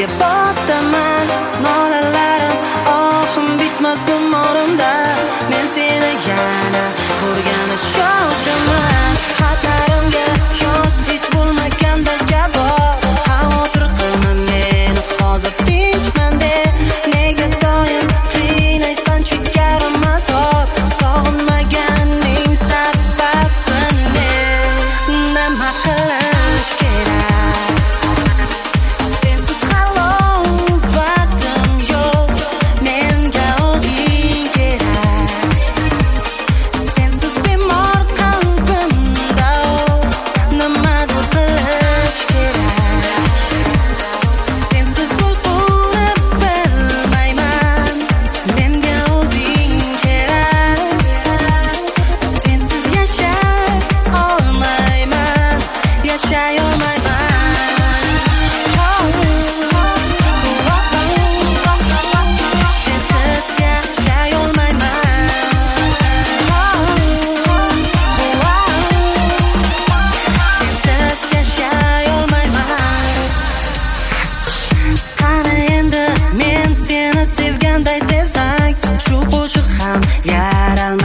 Nega botaman nolalarim, ohim bitmas gumonimda. Men seni yana ko'rgani shoshaman. Xatlarimga yoz hech bo'lmaganda javob. Xavotir qilma meni hozir tinchman de. Nega doim qiynaysan chekarim azor. Sog'inmaganning sababini nima qilish kerak? Sensiz halovatim yo'q, menga o'zing kerak. Sensiz bemor qalbimda nimadir qilish kerak. Sensiz uyquni bilmayman, menga o'zing kerak. Sensiz yashay olmayman, yashay olmayman. Sensiz yashay olmayman. Sensiz yashay olmayman. Qani endi men seni sevganday sevsang, shu qo'shiq ham yaralmaydi.